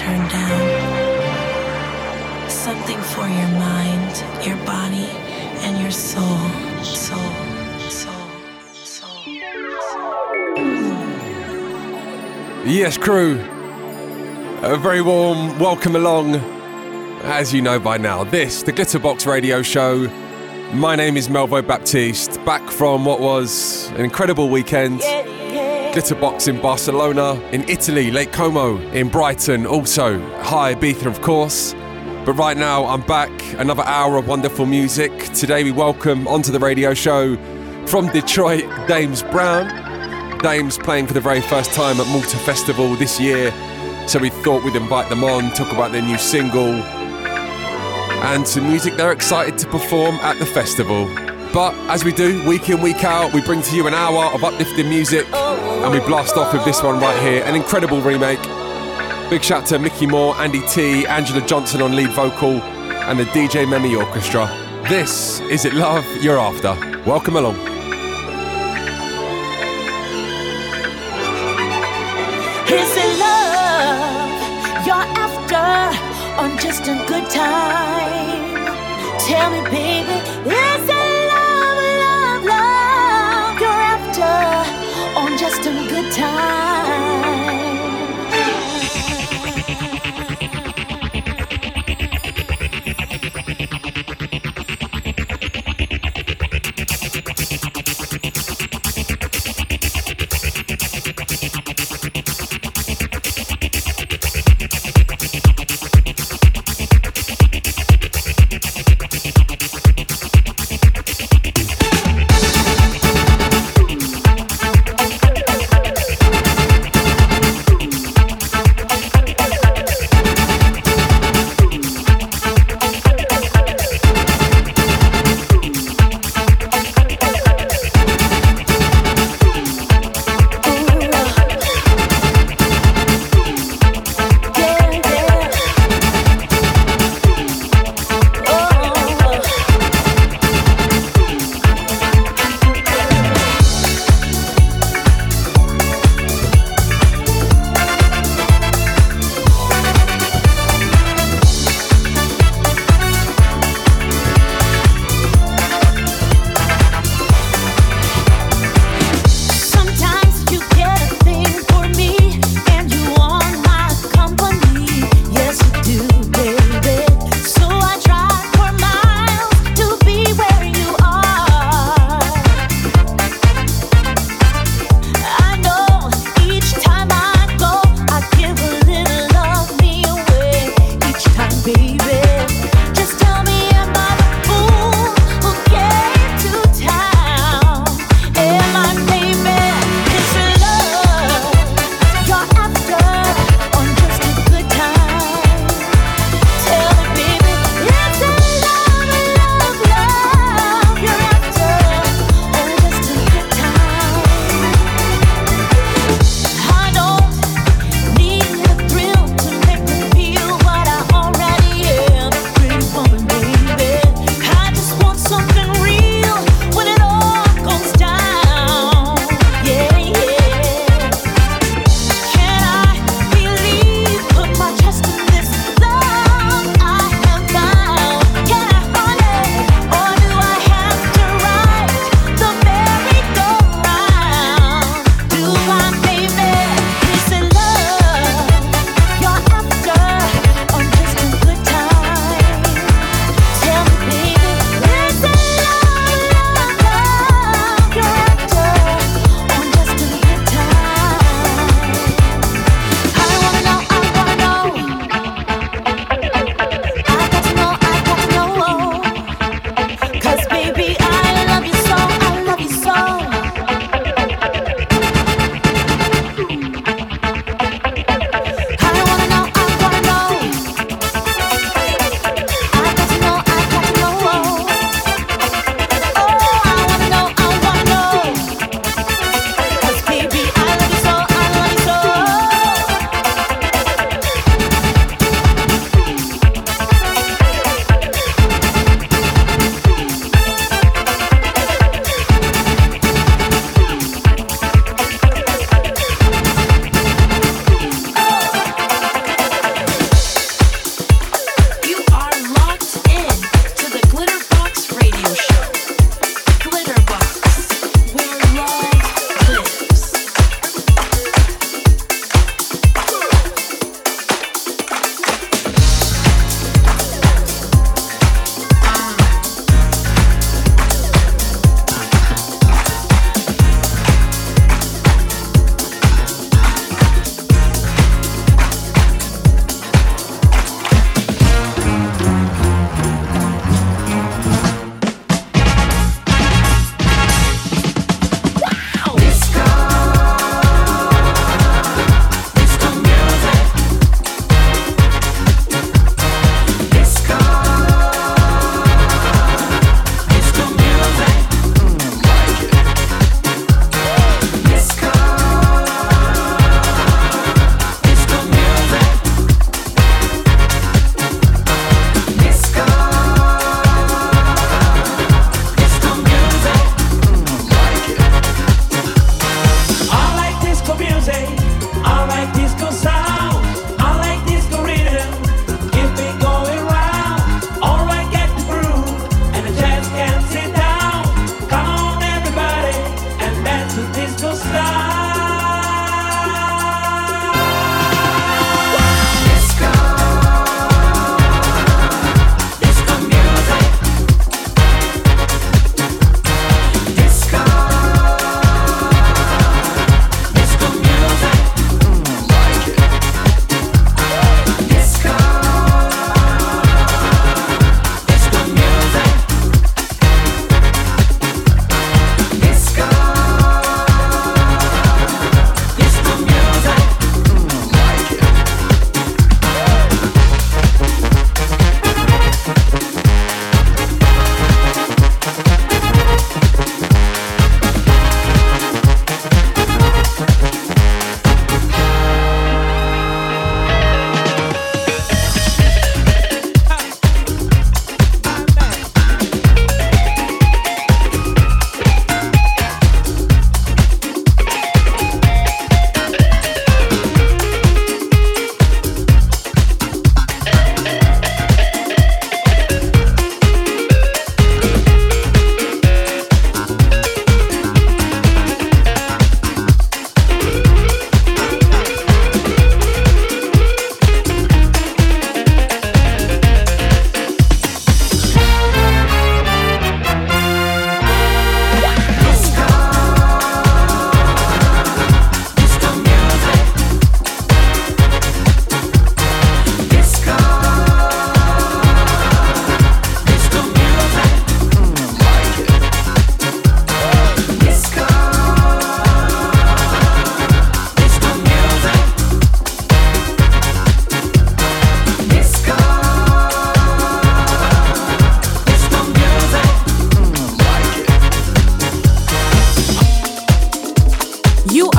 turn down. Something for your mind, your body, and your soul. Yes, crew. A very warm welcome along. As you know by now, this, the Glitterbox Radio Show. My name is Melvo Baptiste, back from what was an incredible weekend. Glitterbox in Barcelona, in Italy, Lake Como, in Brighton, also High Ibiza, of course. But right now, I'm back, another hour of wonderful music. Today we welcome onto the radio show from Detroit, Dames Brown. Dames playing for the very first time at Malta Festival this year, so we thought we'd invite them on, talk about their new single and some music they're excited to perform at the festival. But as we do, week in, week out, we bring to you an hour of uplifting music, and we blast off with this one right here, an incredible remake. Big shout to Mickey Moore, Andy T, Angela Johnson on lead vocal, and the DJ Memi Orchestra. This is It Love You're After. Welcome along. Is it love you're after, or just a good time? Tell me, baby, is it love you're after, or just a good time?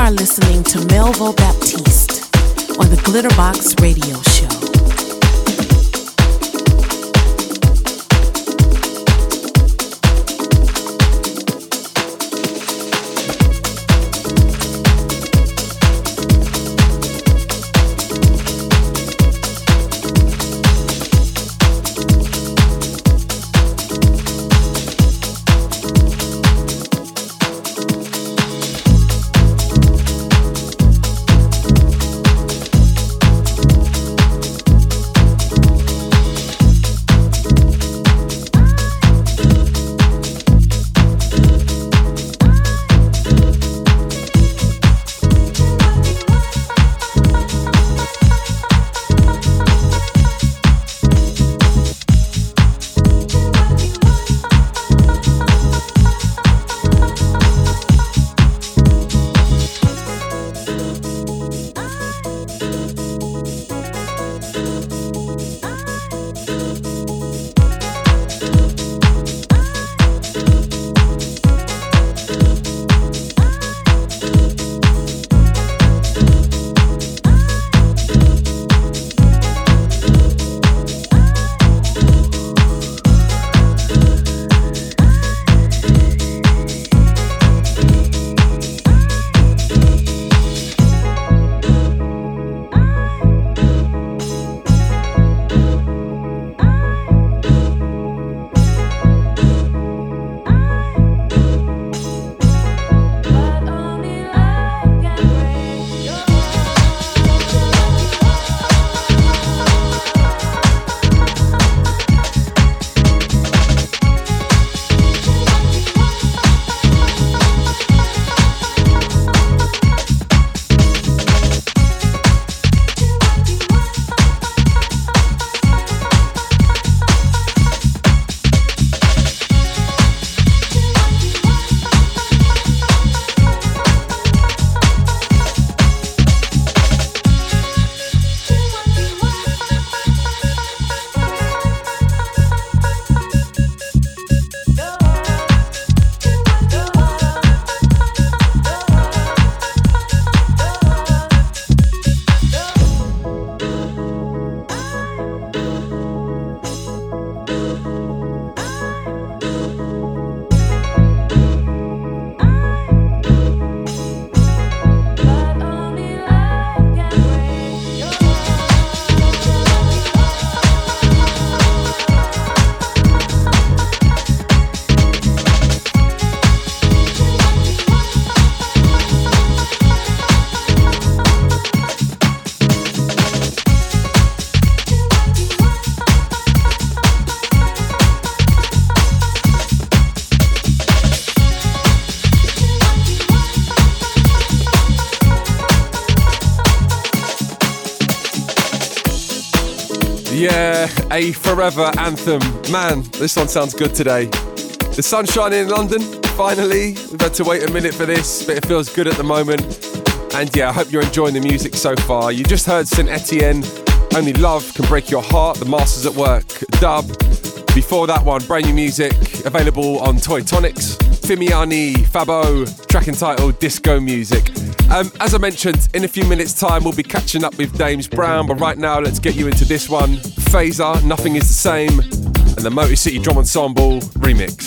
are listening to Melvo Baptiste on the Glitterbox Radio Show. Yeah, a forever anthem. Man, this one sounds good today. The sun's shining in London, finally. We've had to wait a minute for this, but it feels good at the moment. And yeah, I hope you're enjoying the music so far. You just heard St. Etienne, Only Love Can Break Your Heart, The Masters at Work, Dub. Before that one, brand new music, available on Toy Tonics. Fimiani, Fabo, track entitled Disco Music. As I mentioned, in a few minutes' time, we'll be catching up with Dames Brown, but right now, let's get you into this one. Phaser, Nothing Is the Same, and the Motor City Drum Ensemble remix.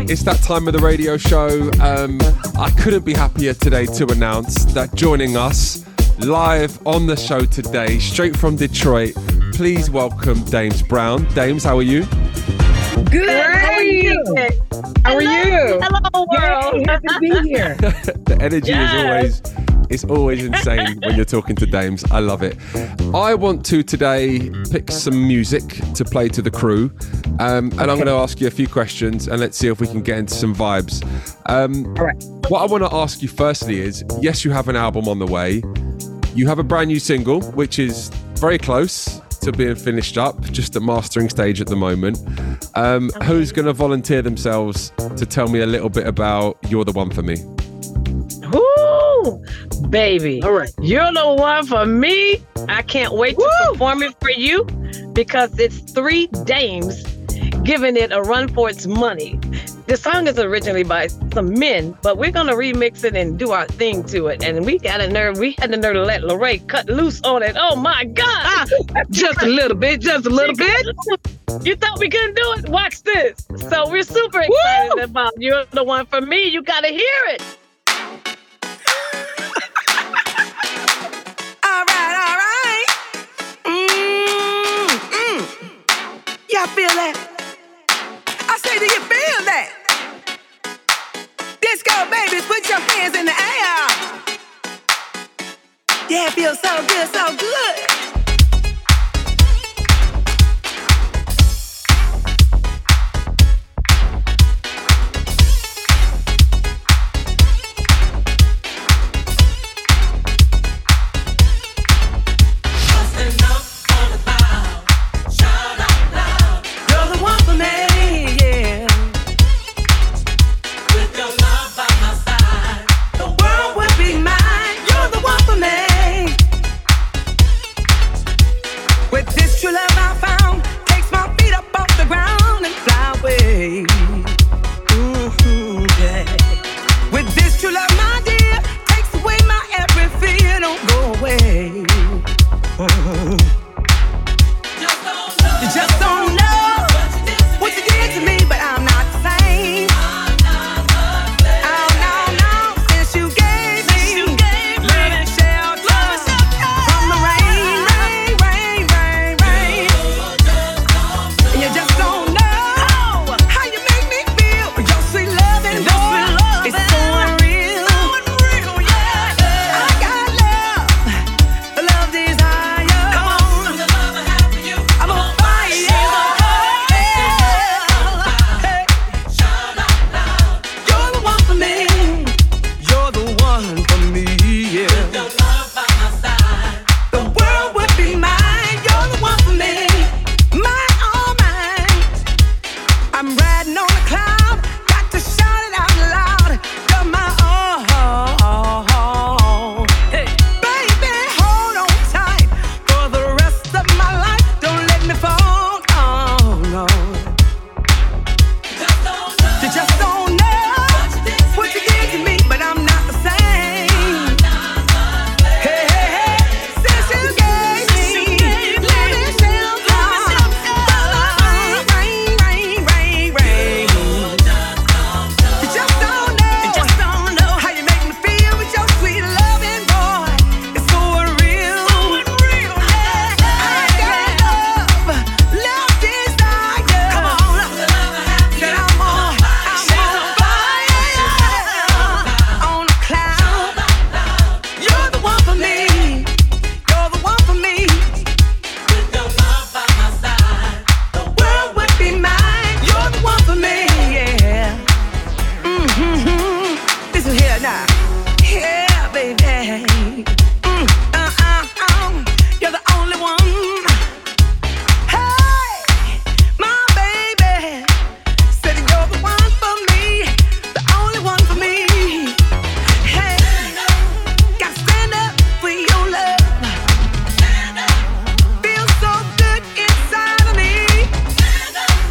It's that time of the radio show. I couldn't be happier today to announce that joining us live on the show today, straight from Detroit, please welcome Dames Brown. Dames, how are you? Good. How are you? How are you? Hello, world. Yay, happy to be here. The energy is always insane when you're talking to Dames. I love it. I want to today pick some music to play to the crew, and I'm going to ask you a few questions, and let's see if we can get into some vibes. All right. What I want to ask you firstly is, yes, you have an album on the way. You have a brand new single, which is very close to being finished up, just at mastering stage at the moment. Who's going to volunteer themselves to tell me a little bit about You're the One for Me? Woo! Baby. All right. You're the one for me. I can't wait to perform it for you because it's 3 dames giving it a run for its money. The song is originally by some men, but we're going to remix it and do our thing to it. And we had the nerve to let Lorraine cut loose on it. Oh my God. Just a little bit. You thought we couldn't do it? Watch this. So we're super excited about You're the One for Me. You got to hear it. All right. Y'all feel that? I say, do you feel that? Disco babies, put your hands in the air. Yeah, it feels so good, so good.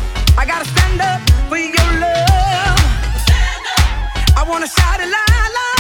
Wanna shout it loud, loud.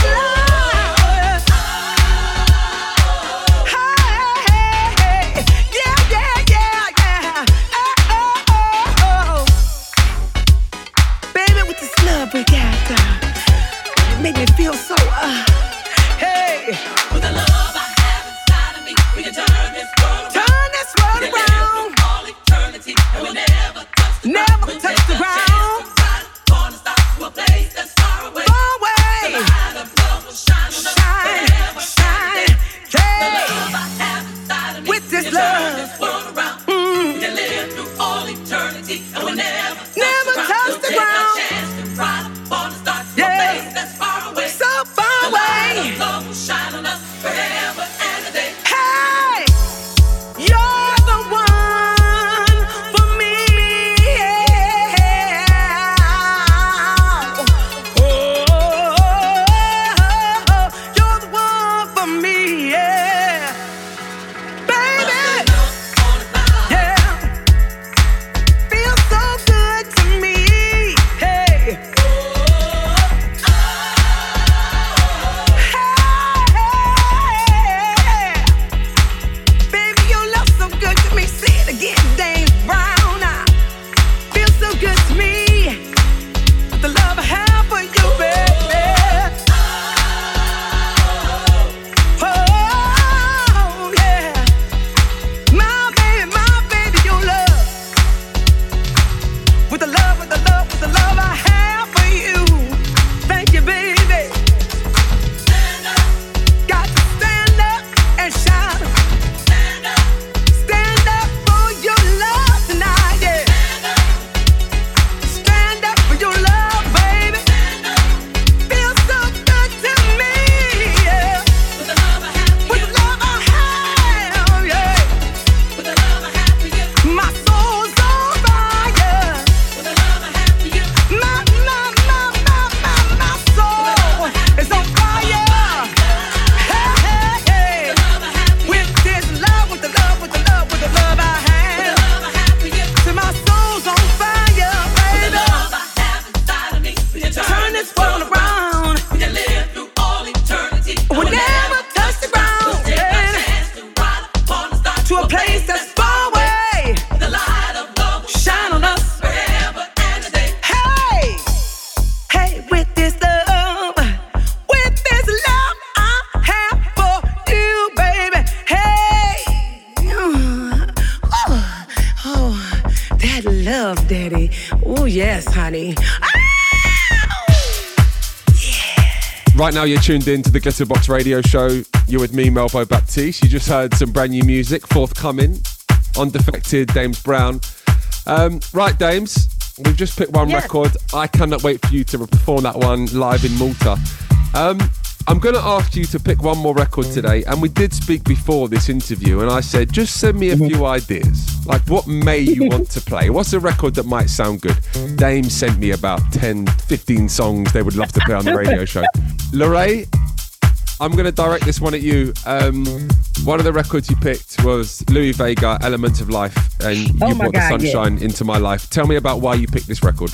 yes, honey. Right now you're tuned in to the Glitterbox Radio Show. You're with me, Melvo Baptiste. You just heard some brand new music forthcoming on Defected, Dames Brown. Right, Dames, we've just picked one record. I cannot wait for you to perform that one live in Malta. I'm going to ask you to pick one more record today, and we did speak before this interview, and I said, just send me a few ideas. Like, what may you want to play? What's a record that might sound good? Dame sent me about 10, 15 songs they would love to play on the radio show. Lorraine, I'm going to direct this one at you. One of the records you picked was Louis Vega, Element of Life, and you brought the sunshine into my life. Tell me about why you picked this record.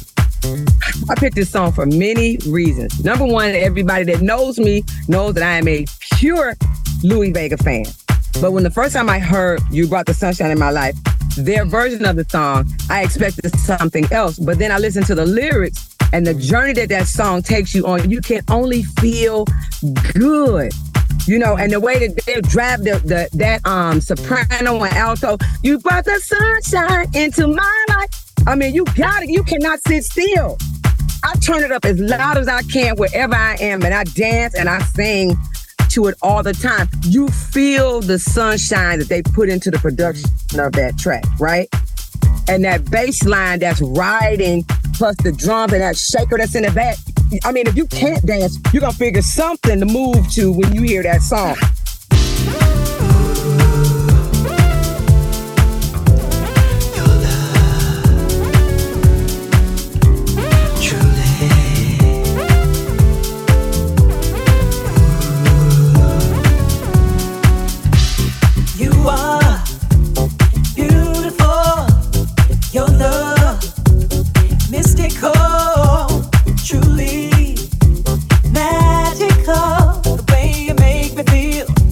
I picked this song for many reasons. Number one, everybody that knows me knows that I am a pure Louis Vega fan. But when the first time I heard You Brought the Sunshine in My Life, their version of the song, I expected something else. But then I listened to the lyrics and the journey that song takes you on. You can only feel good. You know, and the way that they drive that soprano and alto, you brought the sunshine into my life. I mean, you got it. You cannot sit still. I turn it up as loud as I can wherever I am, and I dance and I sing to it all the time. You feel the sunshine that they put into the production of that track, right? And that bass line that's riding, plus the drums and that shaker that's in the back. I mean, if you can't dance, you're going to figure something to move to when you hear that song. Truly magical, the way you make me feel.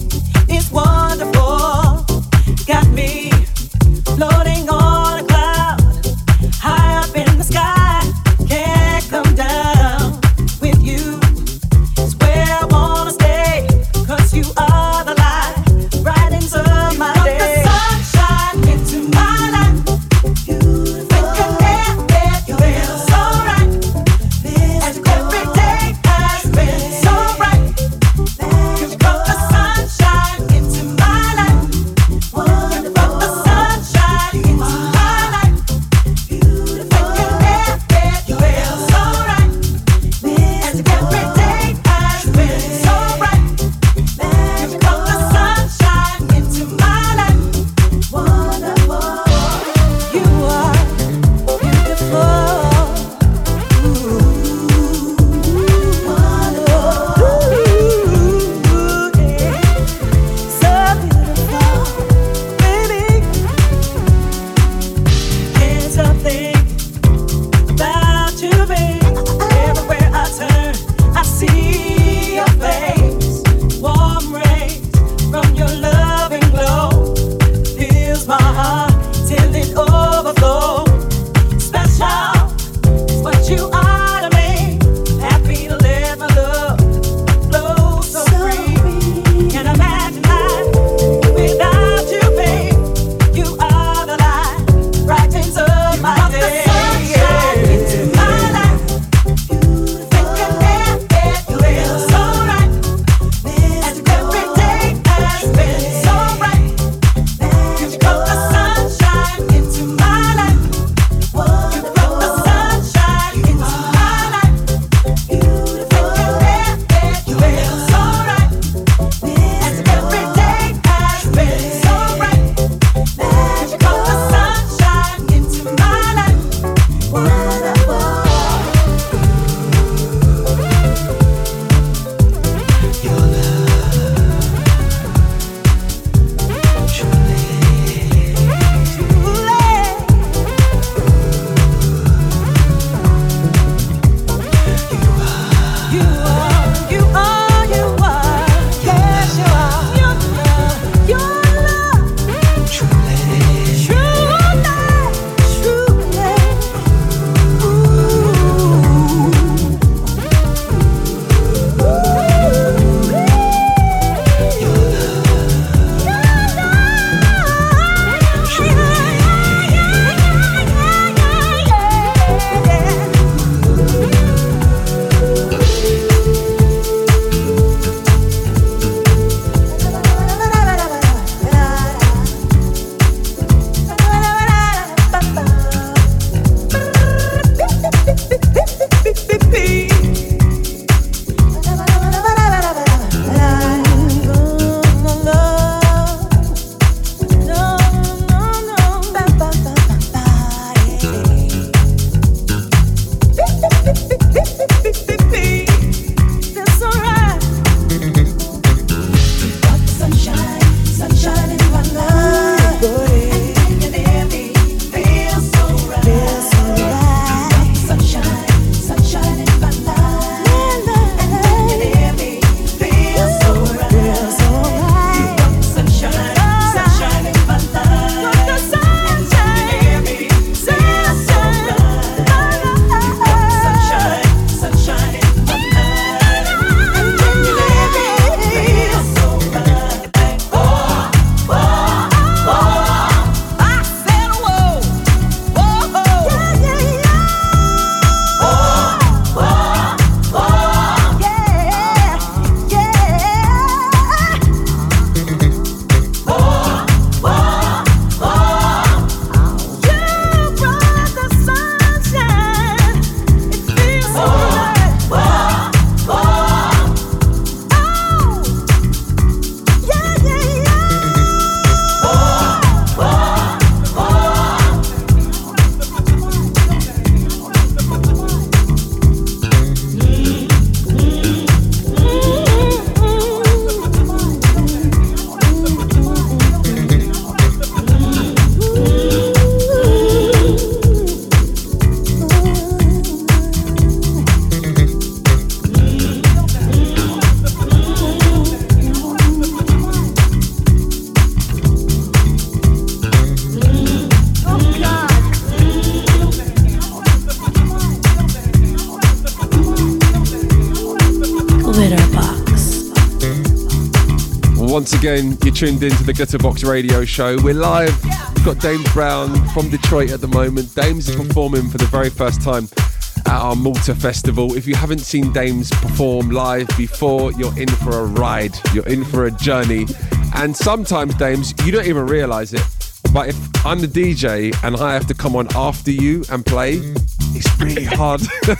Once again, you're tuned into the Glitterbox Radio Show. We're live. We've got Dames Brown from Detroit at the moment. Dames is performing for the very first time at our Malta Festival. If you haven't seen Dames perform live before, you're in for a ride. You're in for a journey. And sometimes, Dames, you don't even realise it. But if I'm the DJ and I have to come on after you and play, it's really hard.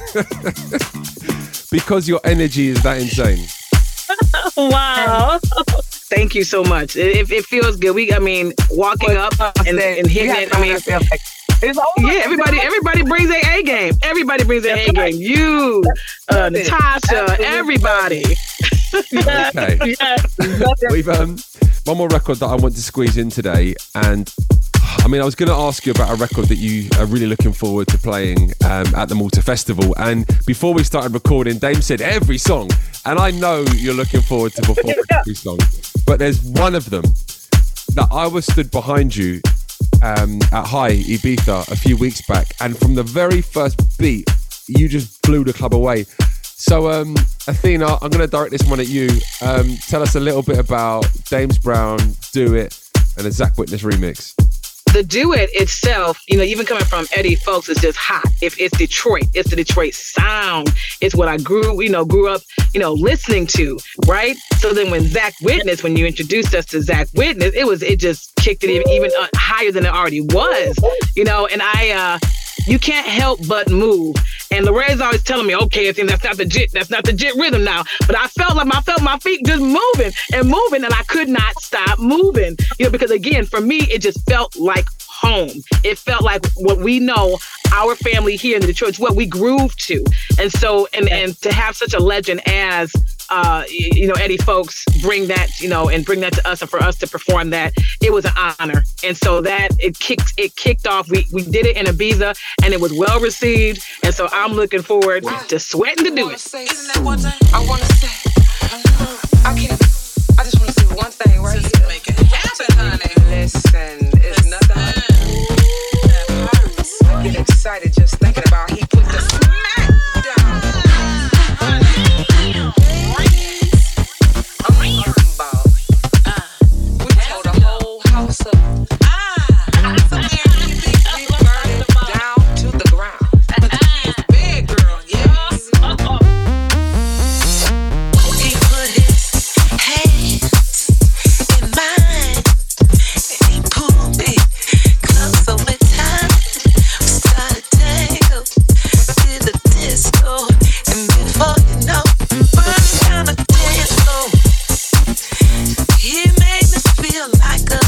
Because your energy is that insane. Wow. Thank you so much. It feels good. Walking up and hitting it. Everybody brings their A game. Everybody brings their A game. You, Natasha, everybody. Okay. We've one more record that I want to squeeze in today, and I was going to ask you about a record that you are really looking forward to playing at the Malta Festival. And before we started recording, Dame said every song, and I know you're looking forward to performing every song. But there's one of them that I was stood behind you at High Ibiza a few weeks back, and from the very first beat, you just blew the club away. So, Athena, I'm going to direct this one at you. Tell us a little bit about Dames Brown, Do It, and a Zach Witness remix. The Do It itself, even coming from Eddie Fowlkes, is just hot. If it's Detroit, it's the Detroit sound. It's what I grew up, listening to, right? So then when Zach Witness, when you introduced us to Zach Witness, it just kicked it even higher than it already was, and you can't help but move. And Lorraine's always telling me, okay, I think that's not the jit rhythm now. But I felt my feet just moving, and I could not stop moving. Because again, for me, it just felt like home. It felt like what we know, our family here in Detroit, is what we groove to. And so, and to have such a legend as Eddie Fowlkes bring that, and bring that to us, and for us to perform that, it was an honor. And so that it kicked off. We did it in Ibiza, and it was well received. And so I'm looking forward to sweating to do it. Isn't that one thing I want to say? I just want to say one thing right here. Make it happen, honey. Listen, it's nothing like I get excited just thinking about he put the smack down. We tore the whole house up. We burned it down to the ground. He's big, girl, yes. He put his hands in mine, and he pulled me close over time. We started tangled to the disco, and before you know, burning down the dance floor. He made me feel like a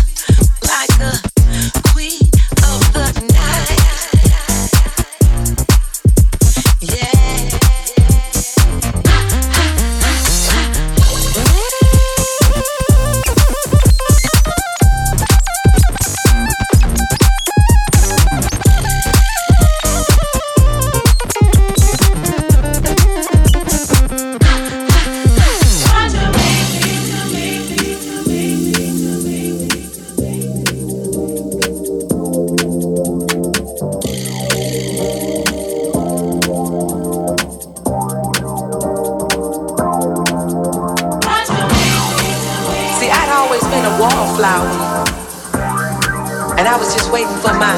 queen of the night. Yeah. See, I'd always been a wallflower, and I was just waiting for my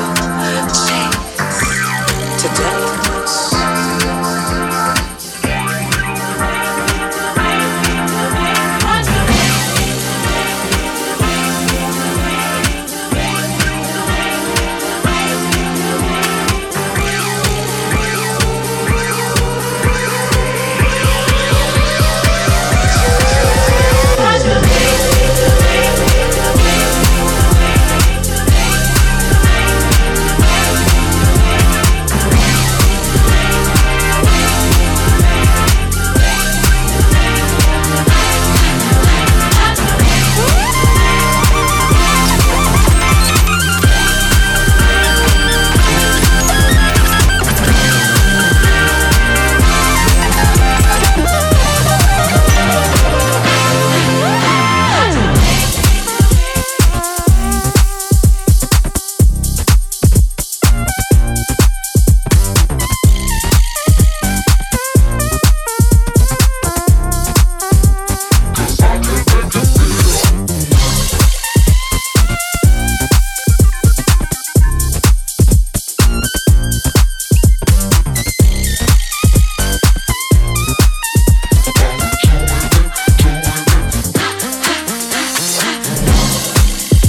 chance to dance.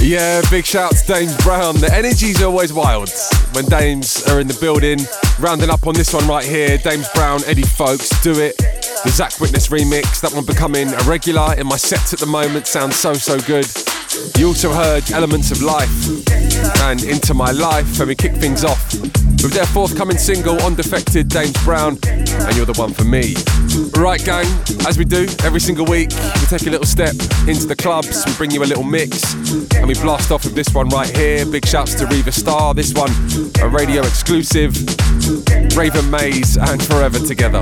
Yeah, big shout to Dames Brown. The energy's always wild when Dames are in the building. Rounding up on this one right here, Dames Brown, Eddie Fowlkes, Do It. The Zach Witness remix, that one becoming a regular in my sets at the moment. Sounds so good. You also heard Elements of Life and Into My Life, and we kick things off with their forthcoming single, Undefected, Dames Brown, and You're the One for Me. Right, gang, as we do every single week, we take a little step into the clubs, we bring you a little mix, and we blast off with this one right here. Big shouts to Riva Starr, this one a radio exclusive, Raven Maze and Forever Together.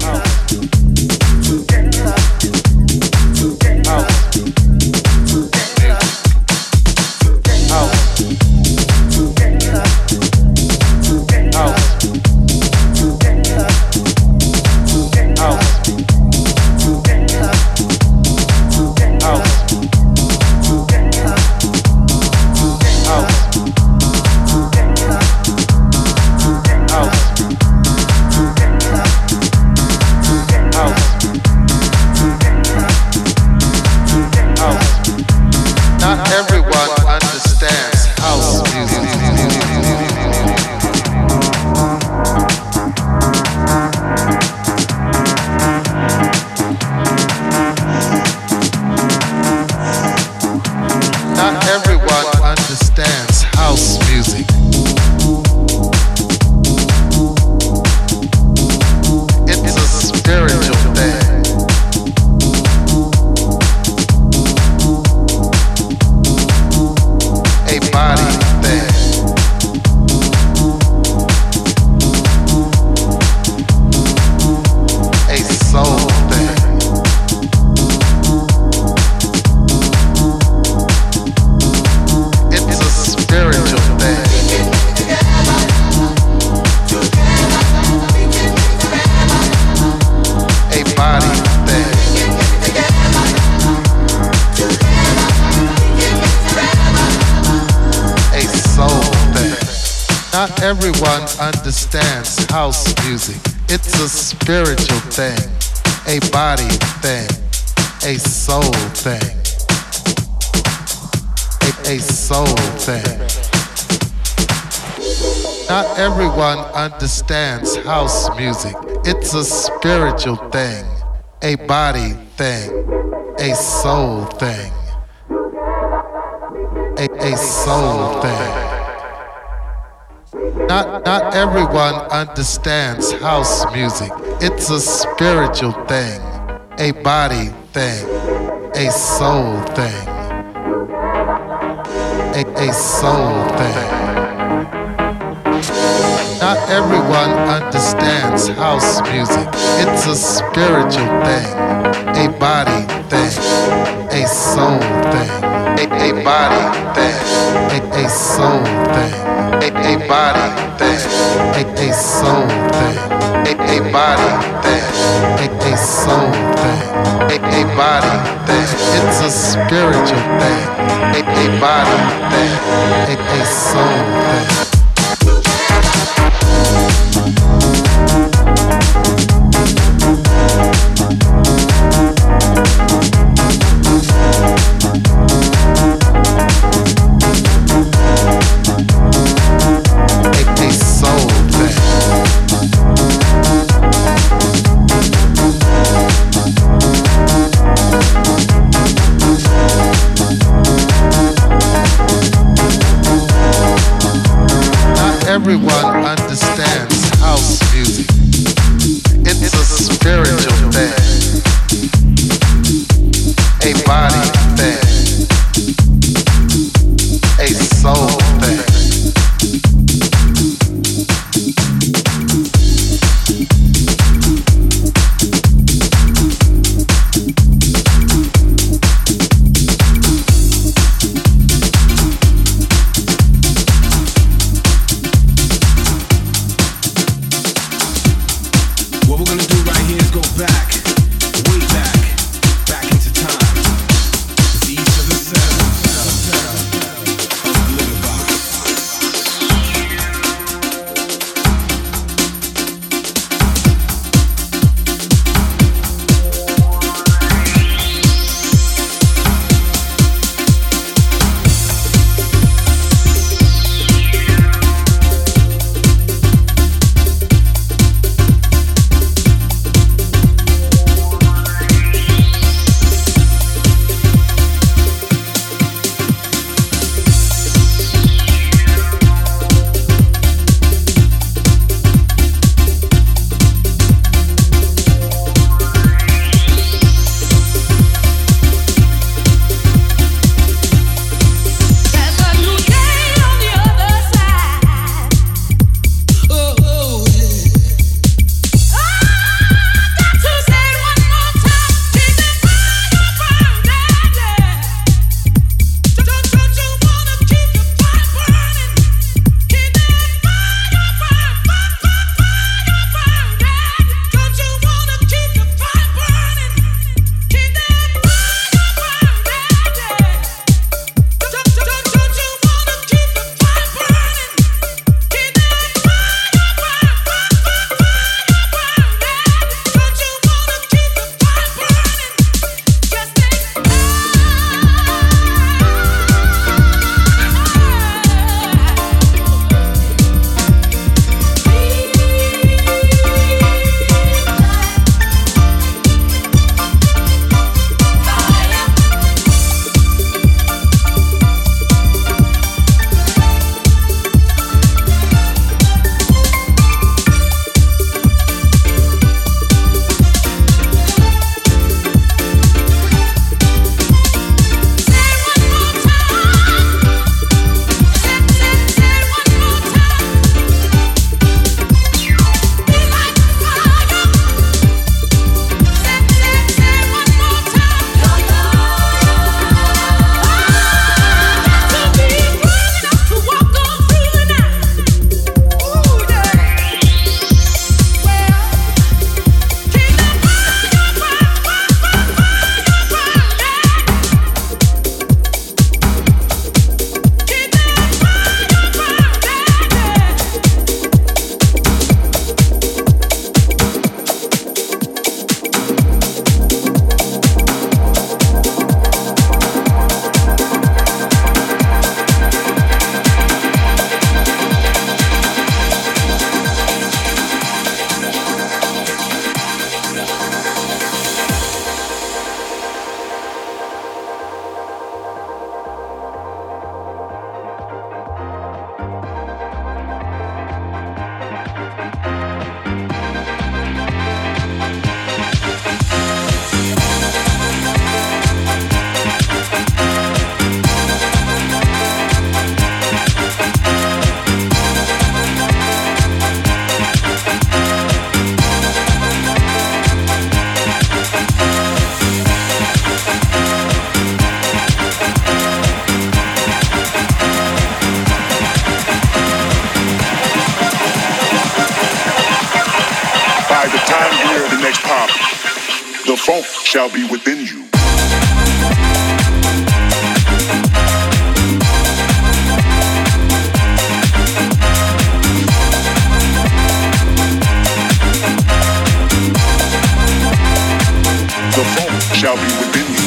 Everyone understands house music. It's a spiritual thing, a body thing, a soul thing, a soul thing. Not everyone understands house music. It's a spiritual thing, a body thing, a soul thing, a soul thing. Not everyone understands house music. It's a spiritual thing, a body thing, a soul thing, a soul thing. Not everyone understands house music. It's a spiritual thing, a body thing, a soul thing, a body thing, a soul thing. A body thing, a soul thing, a body thing, a soul thing, a body thing. It's a spiritual thing, a body thing, a soul thing. Everyone understands house music. It's a spiritual thing, a body thing, a soul thing. What we're gonna do right here is go back, way back into time. shall be within you. The funk shall be within you.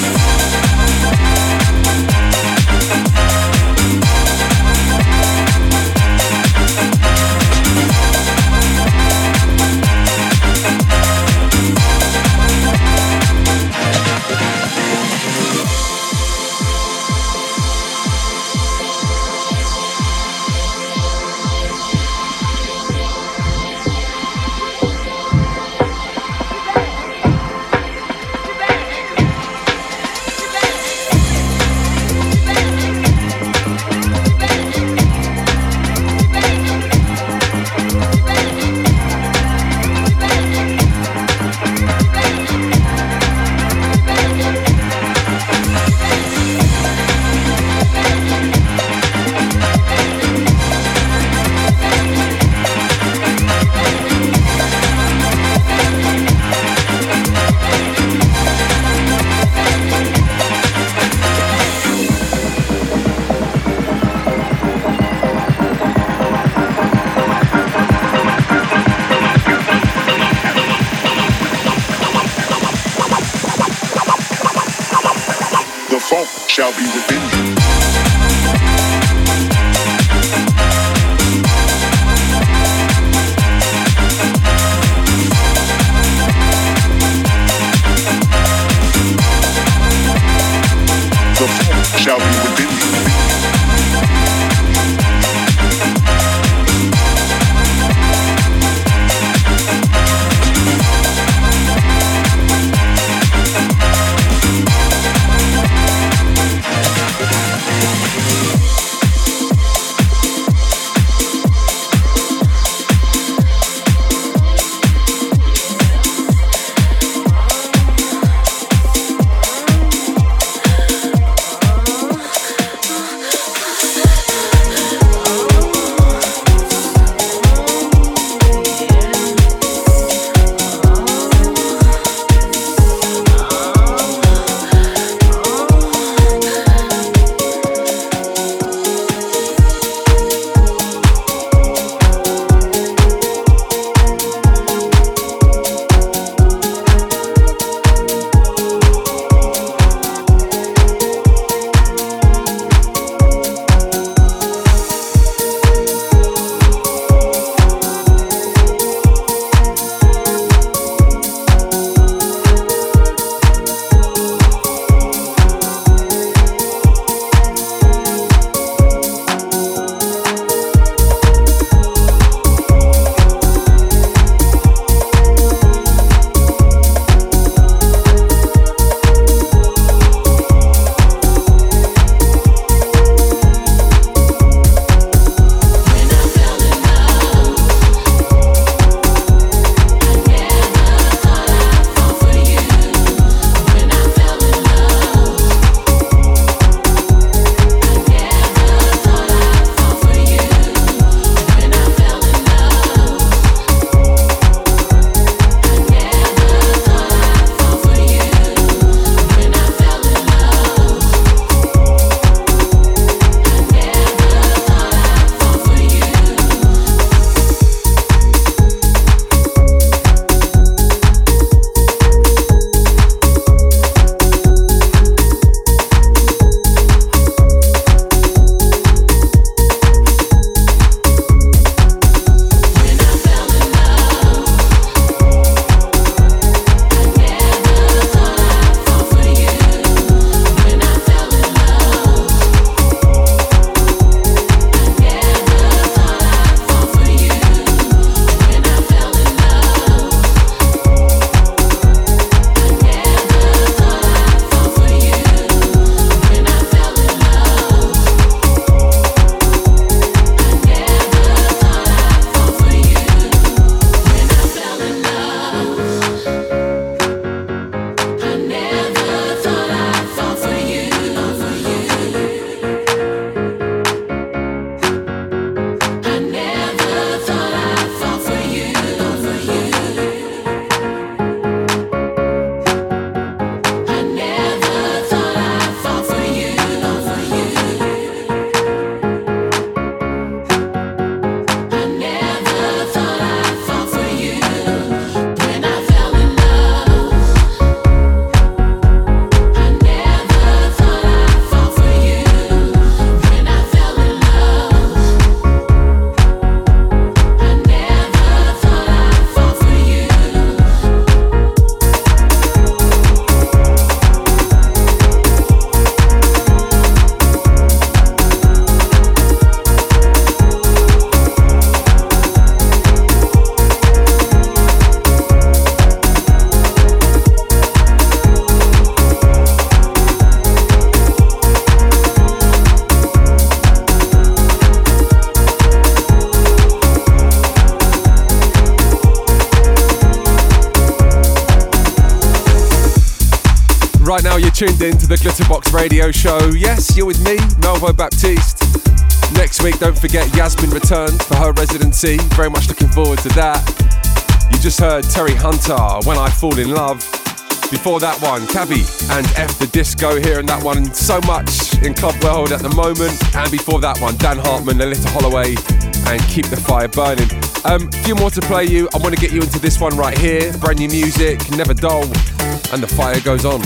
Shall be within you. The funk shall be within you. tuned in to the Glitterbox Radio Show. Yes, you're with me, Melvo Baptiste. Next week, don't forget, Yasmin returns for her residency. Very much looking forward to that. You just heard Terry Hunter, When I Fall in Love. Before that one, Cavi and F the Disco, hearing that one so much in Club World at the moment. And before that one, Dan Hartman, Alita Holloway, and Keep the Fire Burning. A few more to play you. I want to get you into this one right here. Brand new music, Never Dull, and the fire goes on.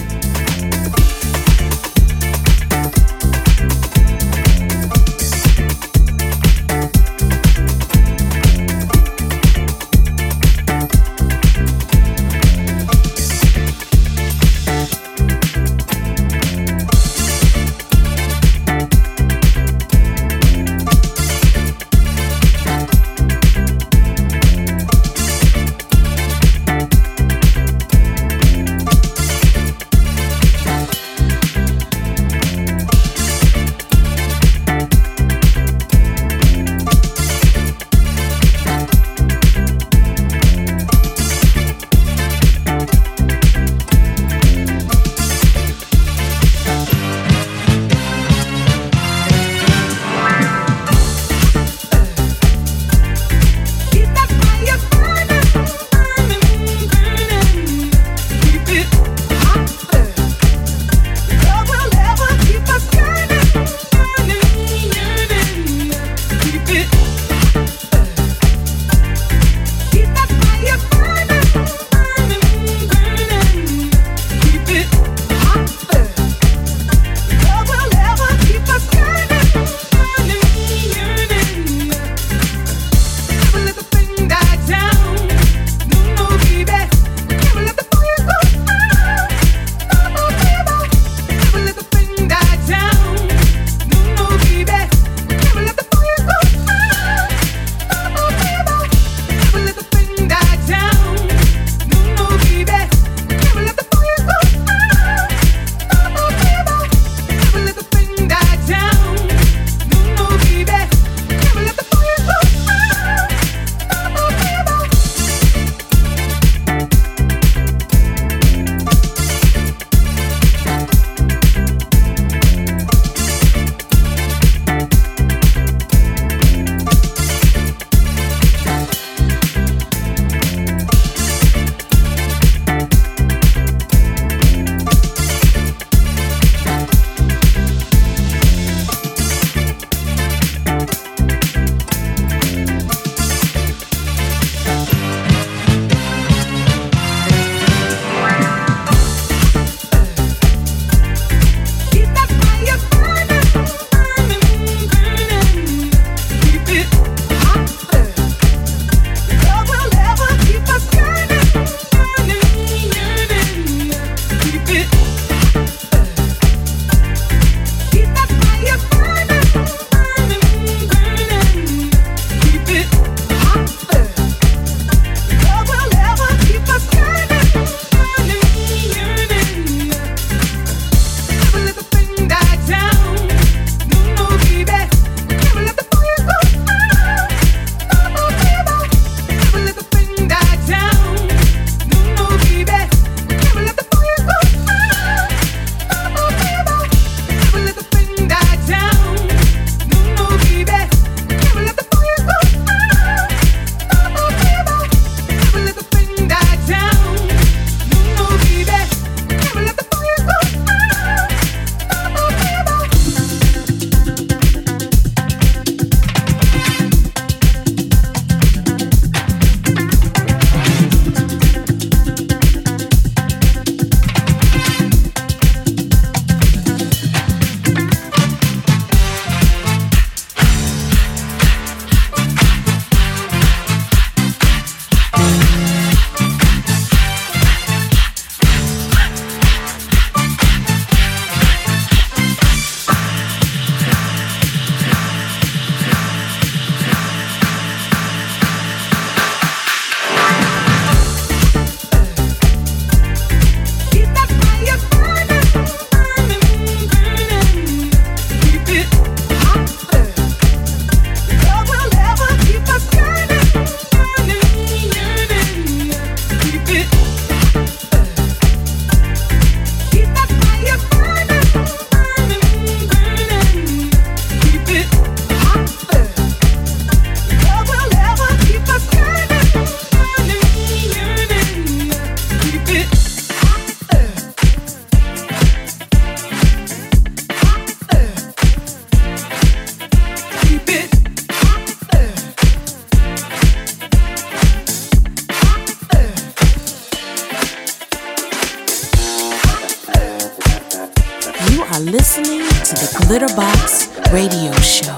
are listening to the Glitterbox Radio Show.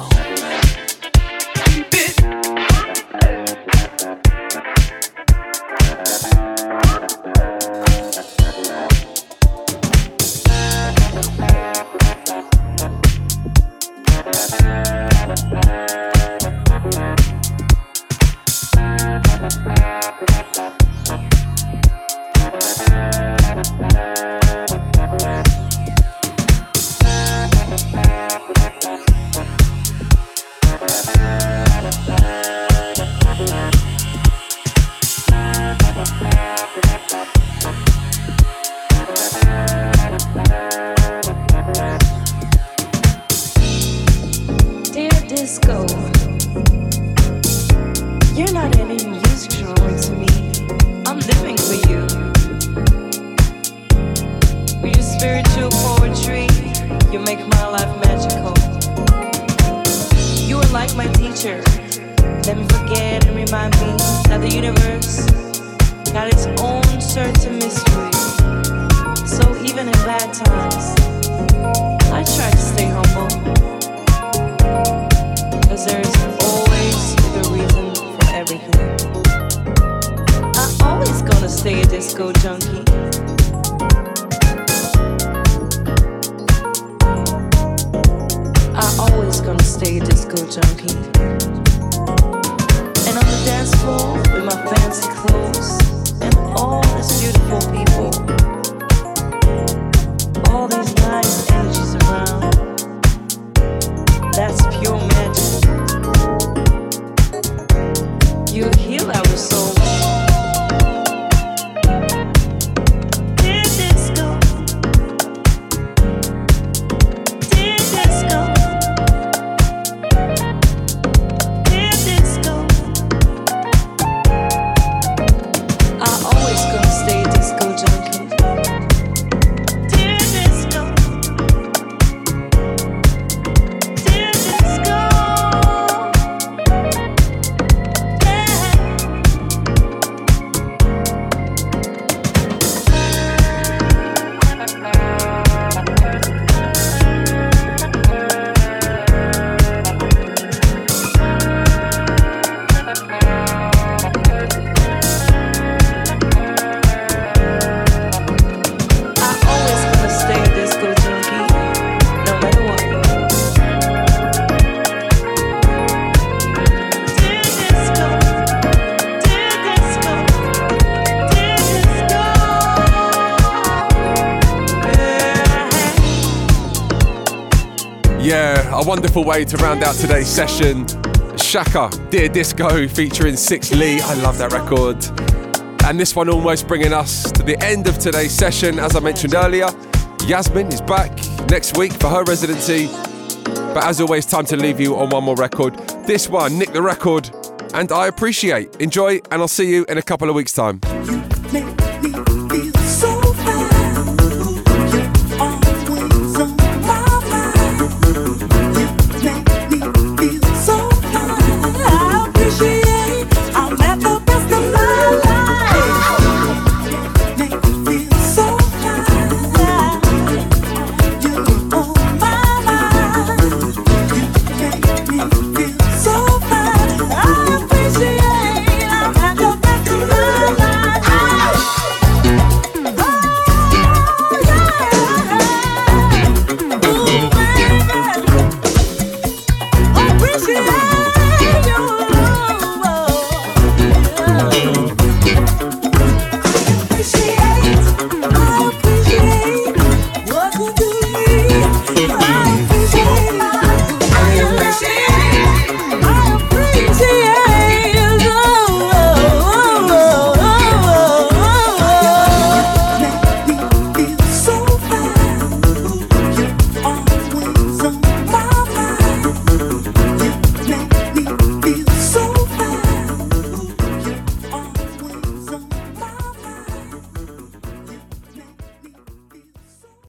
A wonderful way to round out today's session. Shaka, Dear Disco, featuring Six Lee. I love that record. And this one almost bringing us to the end of today's session. As I mentioned earlier, Yasmin is back next week for her residency. But as always, time to leave you on one more record. This one, Nick the Record, and I Appreciate. Enjoy, and I'll see you in a couple of weeks' time.